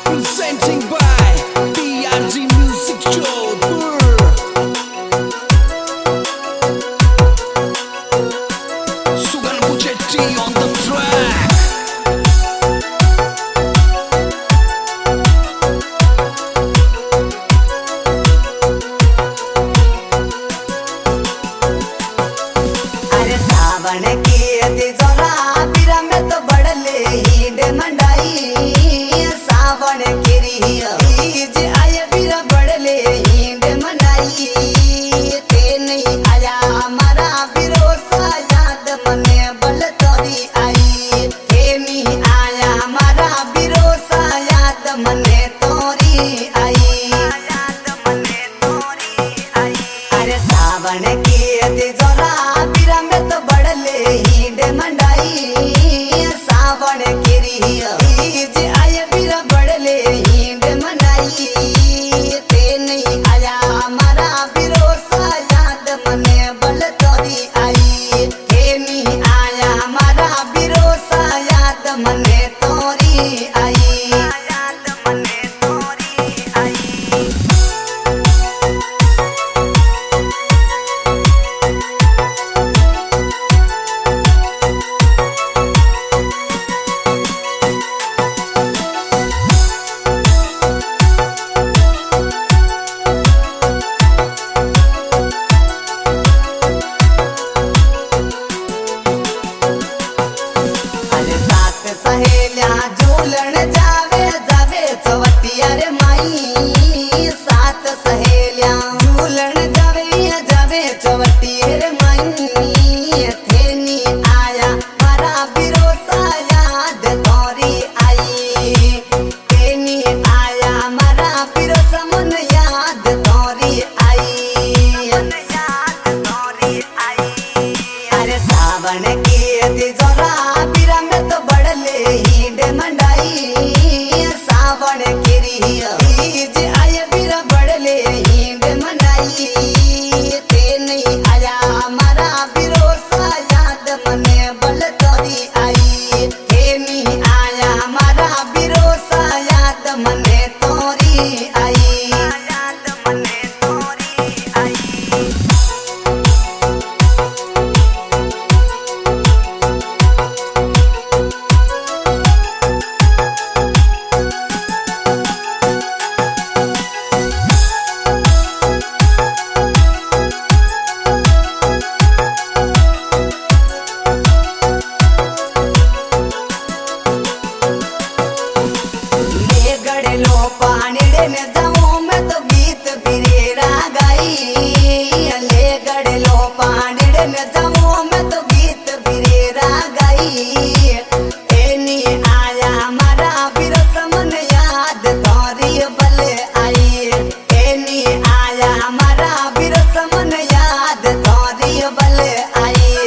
Presenting by BRG Music Jodhpur. Sugan Puchetti on the track. अरे सावन की अति जोरा पीरा में तो बड़ले हीड मंडाई सावन की रीज आए पीरा बड़ले हीड मंडाई ते नहीं आया हमारा भरोसा याद मने बल तोरी आई ते नहीं आया हमारा भरोसा याद मने तोरी आई अरे सावन की अति जोरा पीरा में तो बड़ले हीड मंडाई सावन की रीज आए पीरा बड़ले हीड मंडाई ते नहीं आया हमारा भरोसा याद मने बल तोरी आई ते नहीं आया हमारा भरोसा याद मने तोरी आई याद मने तोरी आई अरे सात सहेलियां झूलन जावे जावे चवटिया रे माई सात सहेलियां झूलन जावे जावे चवटिया रे माई थे नी आया मारा भरोसा याद तोरी आई थे नी आया मारा भरोसा मन याद तोरी आई अरे सावन की अति जोरा पीरा में तो बड़ले हीड मंडाई सावन की रीज आए पीरा बड़ले हीड मंडाई ते नहीं आया हमारा भरोसा याद मने बल तोरी आई ते नहीं आया हमारा भरोसा याद मने तोरी आई याद मने तोरी आई ले गड़े लो पानी देने जाऊं मैं तो गीत बिरेरा गाई ले गड़े लो पानी देने जाऊं मैं तो गीत बिरेरा गाई ए नी आया हमारा बिरस मन याद तोरी बल आई ए नी आया हमारा बिरस मन याद तोरी बल आई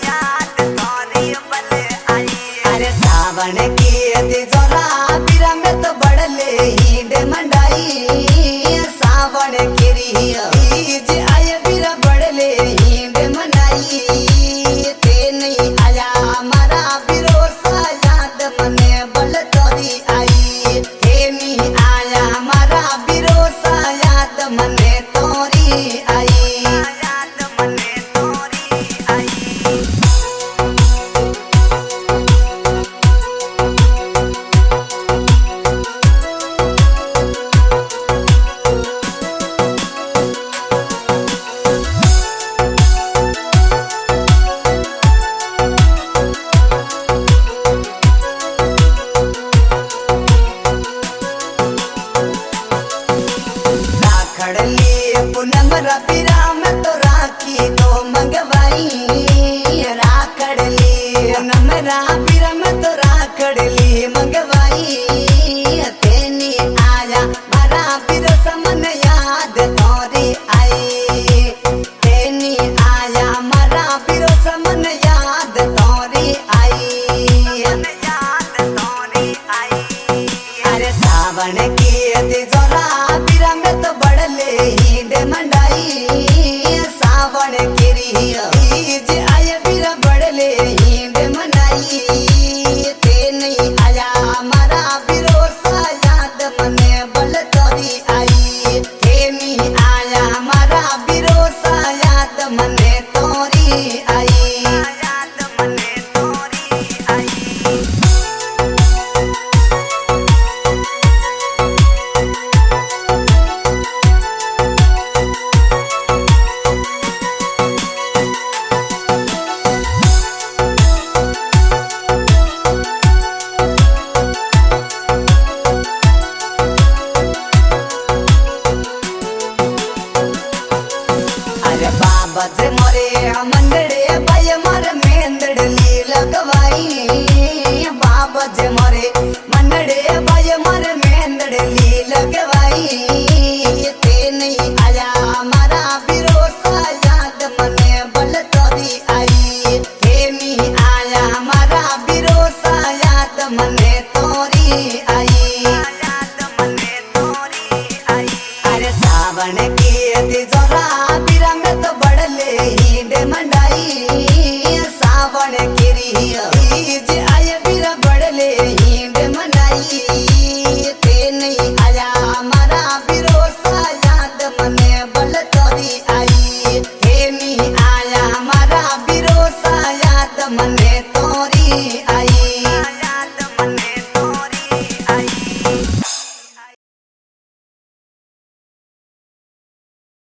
अरे सावन की अति जोरा पीरा में तो बड़ले हीड मंडाई सावन की रीज आए पीरा बड़ले हीड मंडाई ते नहीं आया हमारा भरोसा याद मने बल तोरी आई ते नहीं आया हमारा भरोसा याद मने तोरी आई याद मने तोरी आई राखड़ली पूनम रबीरा में तो राखी तो मंगवाई राखड़ली पूनम रबीरा में तो राखड़ली मंगवाई तेनी आया मारा बिरस मन याद तोरी आई तेनी आया मारा बिरस मन याद तोरी आई अरे सावन की अति जोरा पीरा में तो बड़ले हीड मंडाई सावन की रीज आए पीरा बड़ले हीड मंडाई ते नहीं दी जोरा बीरा में तो बढ़ले हिंडे मंडाई सावन केरी तीज आए बीरा बढ़ले हिंडे मंडाई ते नहीं आया हमारा बिरोसा याद मने बल तोरी आई ते नहीं आया हमारा बिरोसा याद मने